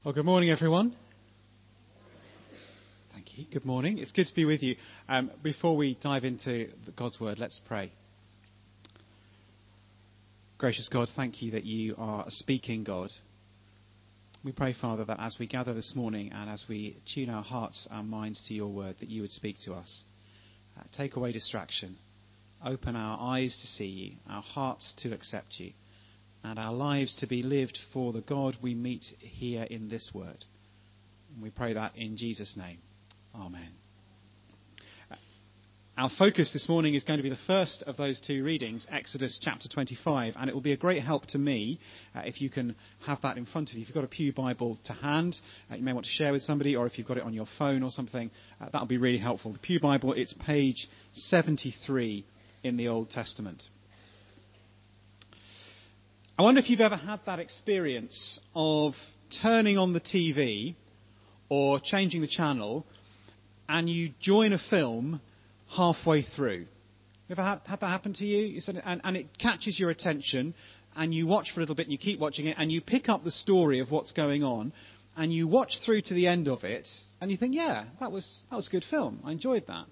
Well, good morning, everyone. Thank you. Good morning. It's good to be with you. Before we dive into God's Word, let's pray. Gracious God, thank you that you are a speaking God. We pray, Father, that as we gather this morning and as we tune our hearts, our minds to your Word, that you would speak to us. Take away distraction. Open our eyes to see you, our hearts to accept you, and our lives to be lived for the God we meet here in this Word. And we pray that in Jesus' name. Amen. Our focus this morning is going to be the first of those two readings, Exodus chapter 25, and it will be a great help to me if you can have that in front of you. If you've got a Pew Bible to hand, you may want to share with somebody, or if you've got it on your phone or something, that will be really helpful. The Pew Bible, it's page 73 in the Old Testament. I wonder if you've ever had that experience of turning on the TV or changing the channel and you join a film halfway through. You ever had that happen to you? And it catches your attention and you watch for a little bit and you keep watching it and you pick up the story of what's going on and you watch through to the end of it and you think, yeah, that was a good film. I enjoyed that.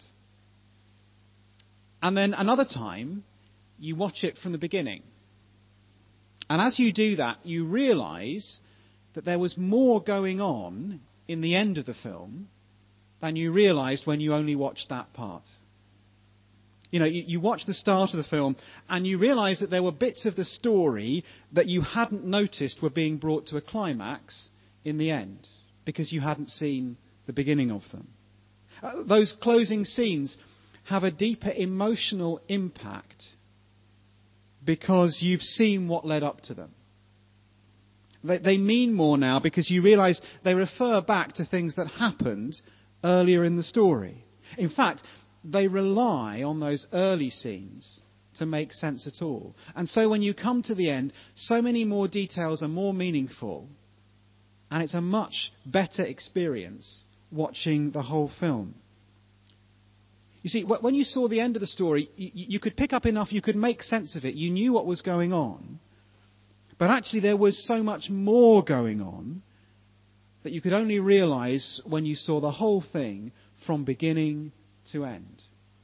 And then another time you watch it from the beginning. And as you do that, you realise that there was more going on in the end of the film than you realised when you only watched that part. You know, you watch the start of the film and you realise that there were bits of the story that you hadn't noticed were being brought to a climax in the end because you hadn't seen the beginning of them. Those closing scenes have a deeper emotional impact because you've seen what led up to them. They mean more now because you realise they refer back to things that happened earlier in the story. In fact, they rely on those early scenes to make sense at all. And so when you come to the end, so many more details are more meaningful, and it's a much better experience watching the whole film. You see, when you saw the end of the story, you could pick up enough, you could make sense of it, you knew what was going on, but actually there was so much more going on that you could only realise when you saw the whole thing from beginning to end.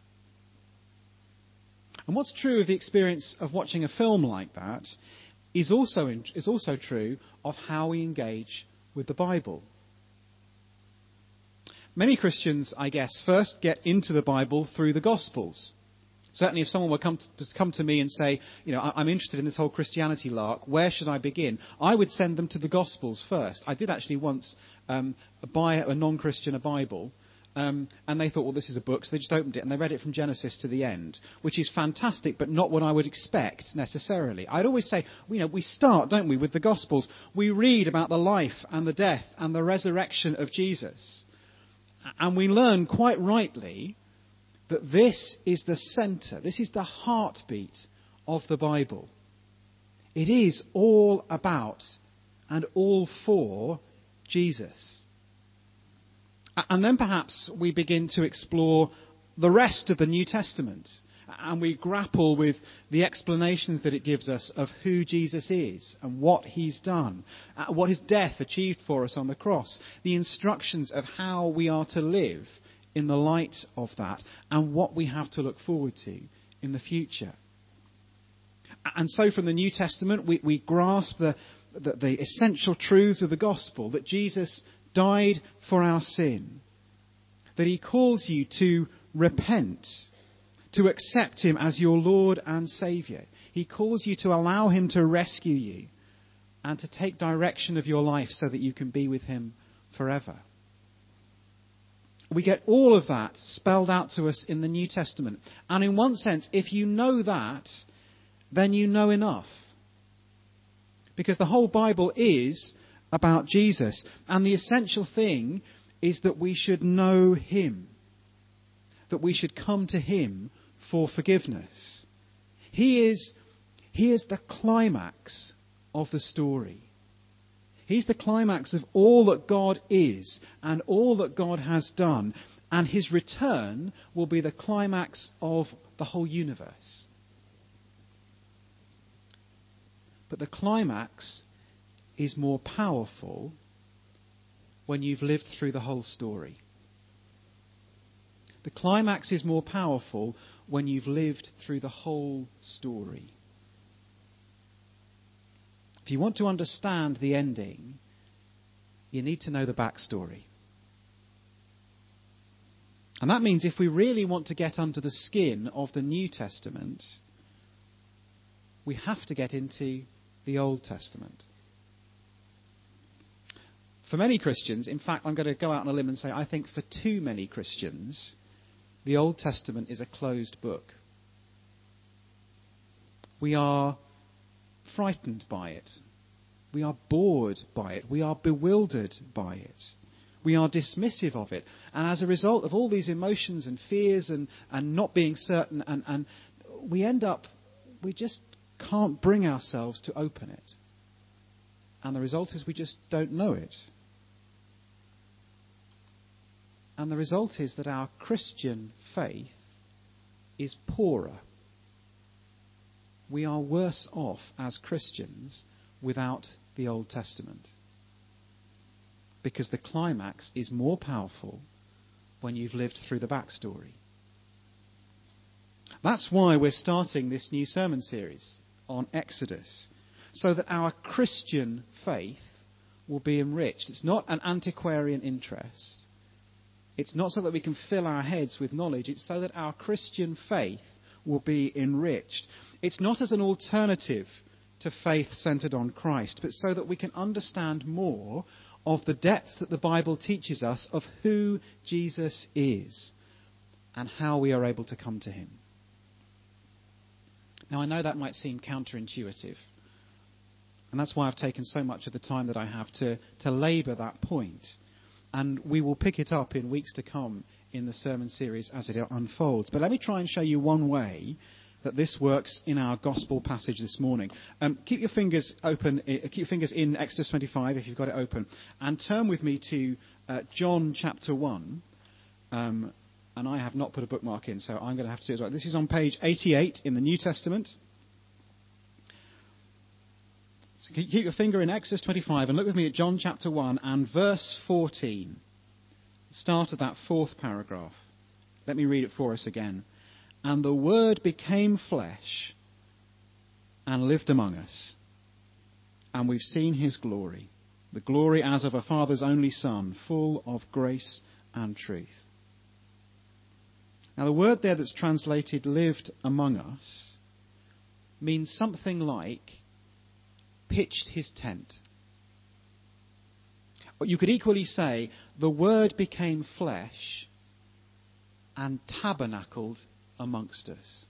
And what's true of the experience of watching a film like that is also true of how we engage with the Bible. Many Christians, I guess, first get into the Bible through the Gospels. Certainly if someone were to come to me and say, you know, I'm interested in this whole Christianity lark, where should I begin? I would send them to the Gospels first. I did actually once buy a non-Christian a Bible, and they thought, well, this is a book, so they just opened it and they read it from Genesis to the end, which is fantastic, but not what I would expect necessarily. I'd always say, you know, we start, don't we, with the Gospels. We read about the life and the death and the resurrection of Jesus. And we learn quite rightly that this is the centre, this is the heartbeat of the Bible. It is all about and all for Jesus. And then perhaps we begin to explore the rest of the New Testament and we grapple with the explanations that it gives us of who Jesus is and what he's done, what his death achieved for us on the cross, the instructions of how we are to live in the light of that, and what we have to look forward to in the future. And so from the New Testament, we grasp the essential truths of the gospel, that Jesus died for our sin, that he calls you to repent, to accept him as your Lord and Saviour. He calls you to allow him to rescue you and to take direction of your life so that you can be with him forever. We get all of that spelled out to us in the New Testament. And in one sense, if you know that, then you know enough. Because the whole Bible is about Jesus. And the essential thing is that we should know him. That we should come to him for forgiveness. He is the climax of the story. He's the climax of all that God is and all that God has done. And his return will be the climax of the whole universe. But the climax is more powerful when you've lived through the whole story. The climax is more powerful when you've lived through the whole story. If you want to understand the ending, you need to know the backstory. And that means if we really want to get under the skin of the New Testament, we have to get into the Old Testament. For many Christians, in fact, I'm going to go out on a limb and say I think for too many Christians, the Old Testament is a closed book. We are frightened by it. We are bored by it. We are bewildered by it. We are dismissive of it. And as a result of all these emotions and fears and not being certain, and we end up, we just can't bring ourselves to open it. And the result is we just don't know it. And the result is that our Christian faith is poorer. We are worse off as Christians without the Old Testament. Because the climax is more powerful when you've lived through the backstory. That's why we're starting this new sermon series on Exodus, so that our Christian faith will be enriched. It's not an antiquarian interest. It's not so that we can fill our heads with knowledge. It's so that our Christian faith will be enriched. It's not as an alternative to faith centered on Christ, but so that we can understand more of the depths that the Bible teaches us of who Jesus is and how we are able to come to him. Now, I know that might seem counterintuitive, and that's why I've taken so much of the time that I have to labour that point. And we will pick it up in weeks to come in the sermon series as it unfolds. But let me try and show you one way that this works in our gospel passage this morning. Keep your fingers open. Keep your fingers in Exodus 25 if you've got it open, and turn with me to John chapter 1. And I have not put a bookmark in, so I'm going to have to do it as well. This is on page 88 in the New Testament. So keep your finger in Exodus 25 and look with me at John chapter 1 and verse 14. Start of that fourth paragraph. Let me read it for us again. And the Word became flesh and lived among us. And we've seen his glory, the glory as of a Father's only Son, full of grace and truth. Now the word there that's translated lived among us means something like pitched his tent. But you could equally say the Word became flesh and tabernacled amongst us.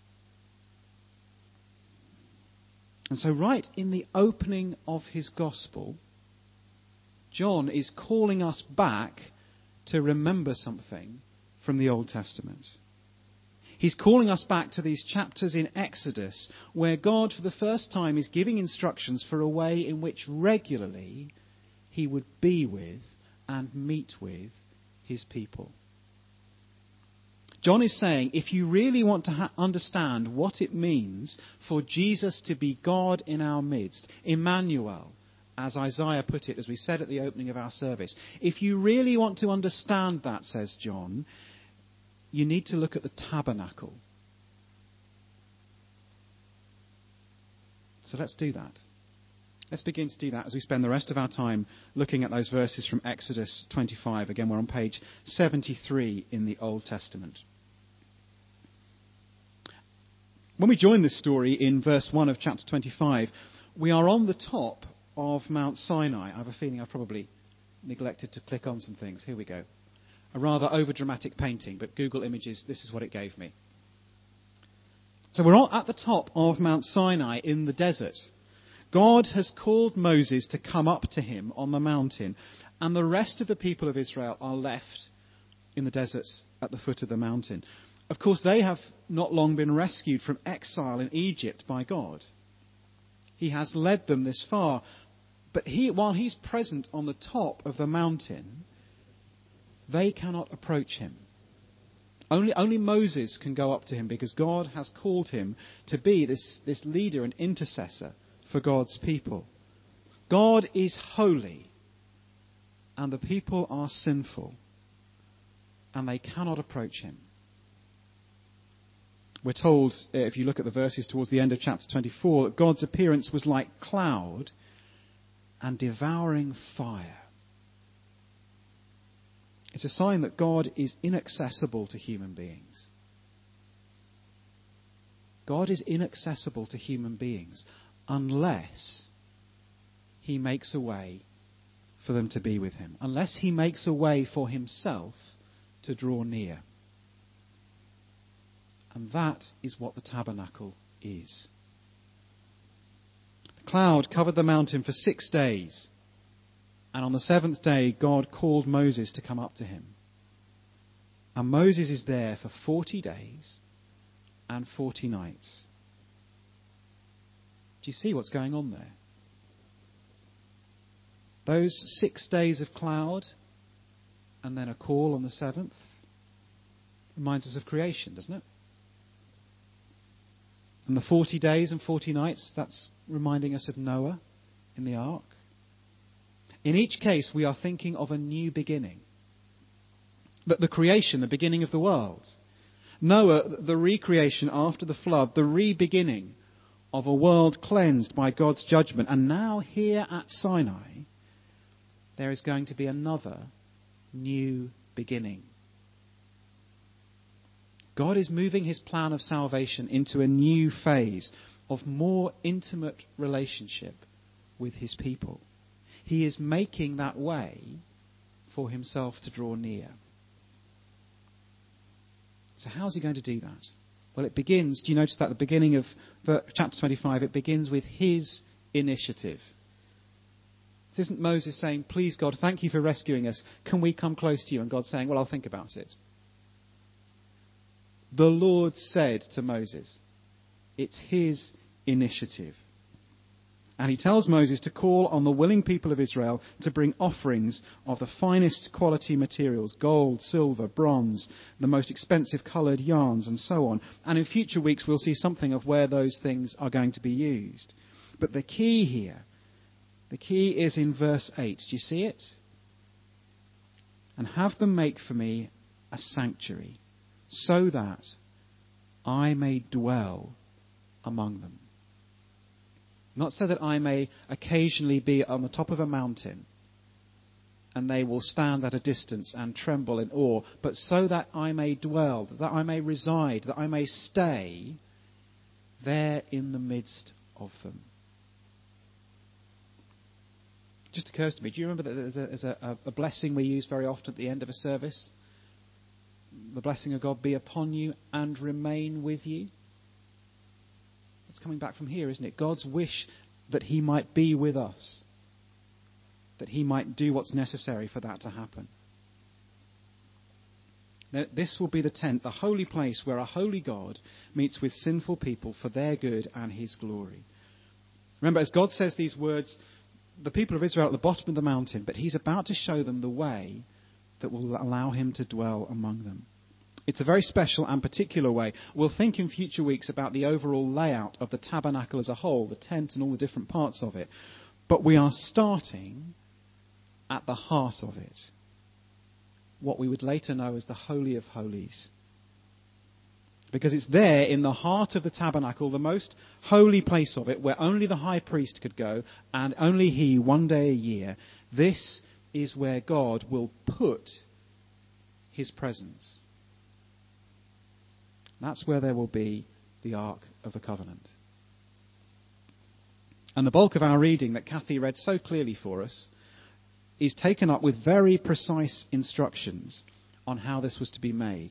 And so right in the opening of his gospel, John is calling us back to remember something from the Old Testament. He's calling us back to these chapters in Exodus where God for the first time is giving instructions for a way in which regularly he would be with and meet with his people. John is saying, if you really want to understand what it means for Jesus to be God in our midst, Emmanuel, as Isaiah put it, as we said at the opening of our service, if you really want to understand that, says John, you need to look at the tabernacle. So let's do that. Let's begin to do that as we spend the rest of our time looking at those verses from Exodus 25. Again, we're on page 73 in the Old Testament. When we join this story in verse 1 of chapter 25, we are on the top of Mount Sinai. I have a feeling I've probably neglected to click on some things. Here we go. A rather over-dramatic painting, but Google Images, this is what it gave me. So we're all at the top of Mount Sinai in the desert. God has called Moses to come up to him on the mountain, and the rest of the people of Israel are left in the desert at the foot of the mountain. Of course, they have not long been rescued from exile in Egypt by God. He has led them this far, but while he's present on the top of the mountain, they cannot approach him. Only Moses can go up to him because God has called him to be this leader and intercessor for God's people. God is holy, and the people are sinful, and they cannot approach him. We're told, if you look at the verses towards the end of chapter 24, that God's appearance was like cloud and devouring fire. It's a sign that God is inaccessible to human beings. God is inaccessible to human beings unless he makes a way for them to be with him, unless he makes a way for himself to draw near. And that is what the tabernacle is. The cloud covered the mountain for 6 days. And on the 7th day, God called Moses to come up to him. And Moses is there for 40 days and 40 nights. Do you see what's going on there? Those 6 days of cloud and then a call on the 7th reminds us of creation, doesn't it? And the 40 days and 40 nights, that's reminding us of Noah in the ark. In each case, we are thinking of a new beginning. The creation, the beginning of the world. Noah, the recreation after the flood, the re-beginning of a world cleansed by God's judgment. And now here at Sinai, there is going to be another new beginning. God is moving his plan of salvation into a new phase of more intimate relationship with his people. He is making that way for himself to draw near. So how's he going to do that? Well, it begins, do you notice that at the beginning of chapter 25, it begins with his initiative. This isn't Moses saying, please God, thank you for rescuing us. Can we come close to you? And God saying, well, I'll think about it. The Lord said to Moses, it's his initiative. And he tells Moses to call on the willing people of Israel to bring offerings of the finest quality materials, gold, silver, bronze, the most expensive coloured yarns, and so on. And in future weeks we'll see something of where those things are going to be used. But the key here, the key is in verse 8. Do you see it? And have them make for me a sanctuary, so that I may dwell among them. Not so that I may occasionally be on the top of a mountain and they will stand at a distance and tremble in awe, but so that I may dwell, that I may reside, that I may stay there in the midst of them. It just occurs to me, do you remember that there's a blessing we use very often at the end of a service? The blessing of God be upon you and remain with you. It's coming back from here, isn't it? God's wish that he might be with us, that he might do what's necessary for that to happen. Now, this will be the tent, the holy place where a holy God meets with sinful people for their good and his glory. Remember, as God says these words, the people of Israel are at the bottom of the mountain, but he's about to show them the way that will allow him to dwell among them. It's a very special and particular way. We'll think in future weeks about the overall layout of the tabernacle as a whole, the tent and all the different parts of it. But we are starting at the heart of it, what we would later know as the Holy of Holies. Because it's there in the heart of the tabernacle, the most holy place of it, where only the high priest could go, and only he, one day a year. This is where God will put his presence. That's where there will be the Ark of the Covenant. And the bulk of our reading that Kathy read so clearly for us is taken up with very precise instructions on how this was to be made.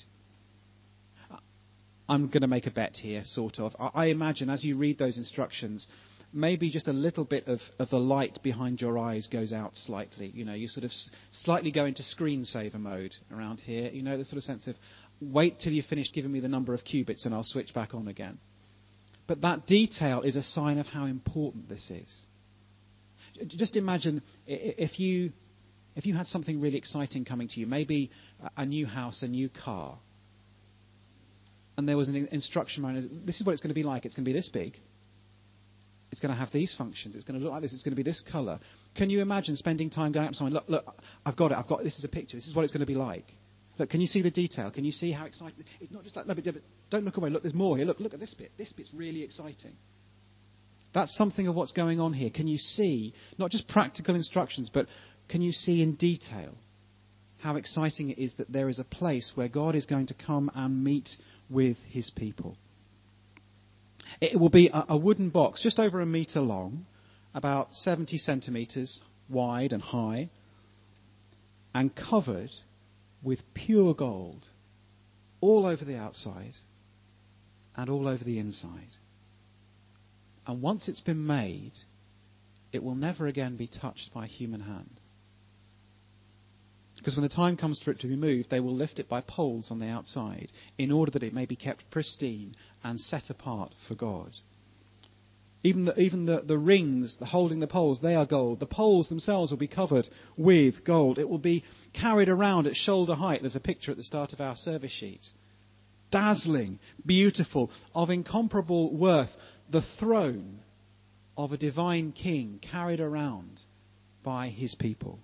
I'm going to make a bet here, sort of. I imagine as you read those instructions, maybe just a little bit of the light behind your eyes goes out slightly. You know, you sort of slightly go into screensaver mode around here. You know, the sort of sense of, wait till you finish giving me the number of cubits and I'll switch back on again. But that detail is a sign of how important this is. Just imagine if you had something really exciting coming to you, maybe a new house, a new car, and there was an instruction manual. This is what it's going to be like. It's going to be this big. It's going to have these functions. It's going to look like this. It's going to be this colour. Can you imagine spending time going up to someone, look, I've got it. This is a picture. This is what it's going to be like. Look, can you see the detail? Can you see how exciting? It's not just like, no, but don't look away. Look, there's more here. Look at this bit. This bit's really exciting. That's something of what's going on here. Can you see, not just practical instructions, but can you see in detail how exciting it is that there is a place where God is going to come and meet with his people? It will be a wooden box just over 1 metre long, about 70 centimetres wide and high, and covered with pure gold all over the outside and all over the inside. And once it's been made, it will never again be touched by a human hand. Because when the time comes for it to be moved, they will lift it by poles on the outside in order that it may be kept pristine and set apart for God. Even the rings holding the poles, they are gold. The poles themselves will be covered with gold. It will be carried around at shoulder height. There's a picture at the start of our service sheet. Dazzling, beautiful, of incomparable worth. The throne of a divine king carried around by his people.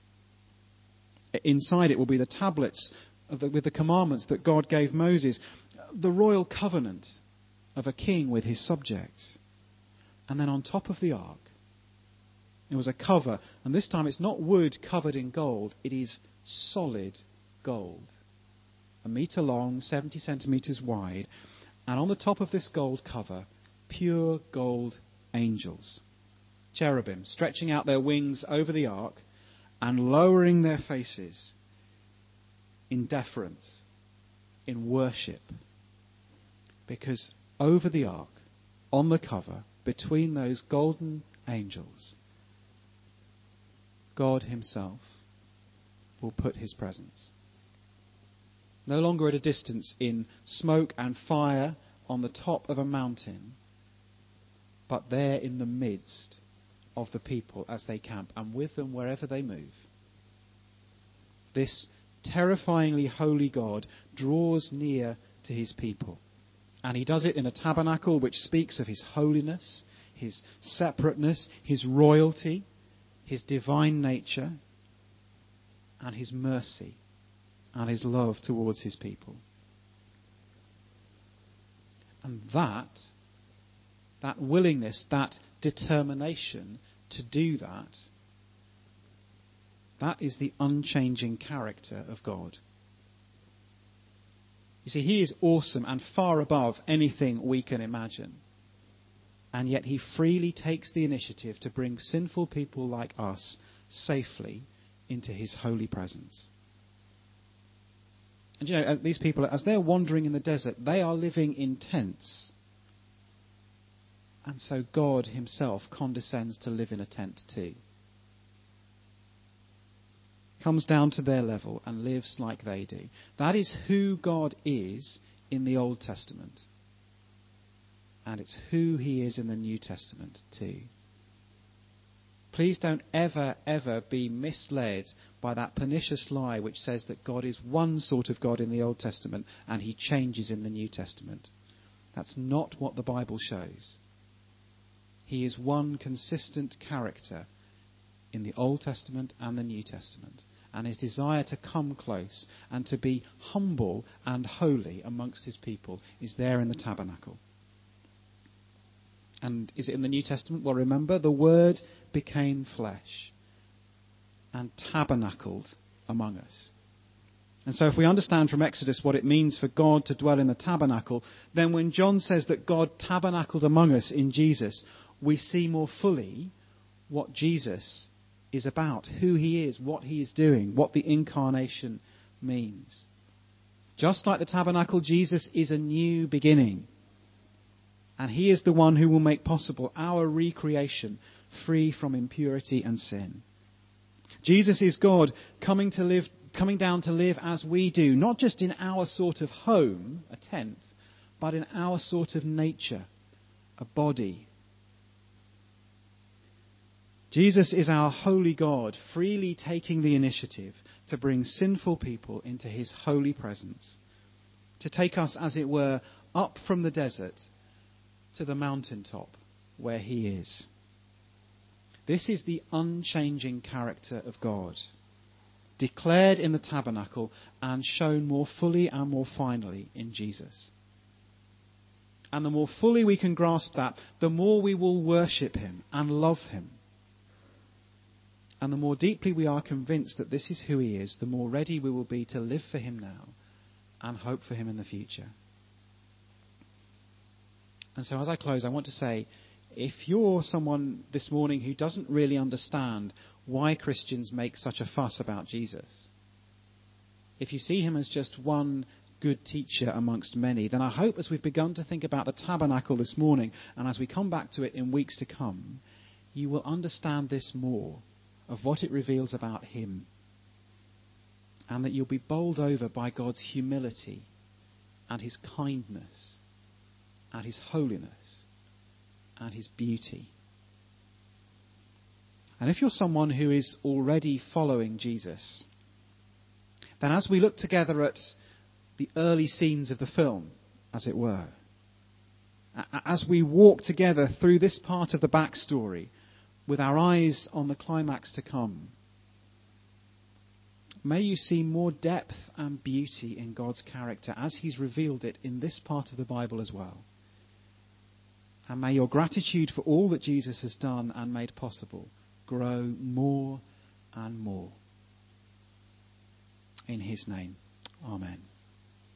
Inside it will be the tablets with the commandments that God gave Moses. The royal covenant of a king with his subjects. And then on top of the ark, there was a cover. And this time it's not wood covered in gold. It is solid gold. 1 metre long, 70 centimetres wide. And on the top of this gold cover, pure gold angels. Cherubim stretching out their wings over the ark and lowering their faces in deference, in worship. Because over the ark, on the cover, between those golden angels, God himself will put his presence. No longer at a distance in smoke and fire on the top of a mountain, but there in the midst of the people as they camp, and with them wherever they move. This terrifyingly holy God draws near to his people. And he does it in a tabernacle which speaks of his holiness, his separateness, his royalty, his divine nature, and his mercy and his love towards his people. And that willingness, that determination to do that is the unchanging character of God. You see, he is awesome and far above anything we can imagine. And yet he freely takes the initiative to bring sinful people like us safely into his holy presence. And you know, these people, as they're wandering in the desert, they are living in tents. And so God himself condescends to live in a tent too. Comes down to their level and lives like they do. That is who God is in the Old Testament. And it's who he is in the New Testament too. Please don't ever, ever be misled by that pernicious lie which says that God is one sort of God in the Old Testament and he changes in the New Testament. That's not what the Bible shows. He is one consistent character in the Old Testament and the New Testament. And his desire to come close and to be humble and holy amongst his people is there in the tabernacle. And is it in the New Testament? Well, remember, the Word became flesh and tabernacled among us. And so if we understand from Exodus what it means for God to dwell in the tabernacle, then when John says that God tabernacled among us in Jesus, we see more fully what Jesus is about, who he is, what he is doing, what the incarnation means. Just like the tabernacle, Jesus is a new beginning. And he is the one who will make possible our recreation free from impurity and sin. Jesus is God coming down to live as we do, not just in our sort of home, a tent, but in our sort of nature, a body. Jesus is our holy God, freely taking the initiative to bring sinful people into his holy presence, to take us, as it were, up from the desert to the mountaintop where he is. This is the unchanging character of God, declared in the tabernacle and shown more fully and more finally in Jesus. And the more fully we can grasp that, the more we will worship him and love him. And the more deeply we are convinced that this is who he is, the more ready we will be to live for him now and hope for him in the future. And so as I close, I want to say, if you're someone this morning who doesn't really understand why Christians make such a fuss about Jesus, if you see him as just one good teacher amongst many, then I hope as we've begun to think about the tabernacle this morning, and as we come back to it in weeks to come, you will understand this more of what it reveals about him, and that you'll be bowled over by God's humility and his kindness and his holiness and his beauty. And if you're someone who is already following Jesus, then as we look together at the early scenes of the film, as it were, as we walk together through this part of the backstory with our eyes on the climax to come, may you see more depth and beauty in God's character as he's revealed it in this part of the Bible as well. And may your gratitude for all that Jesus has done and made possible grow more and more. In his name, amen.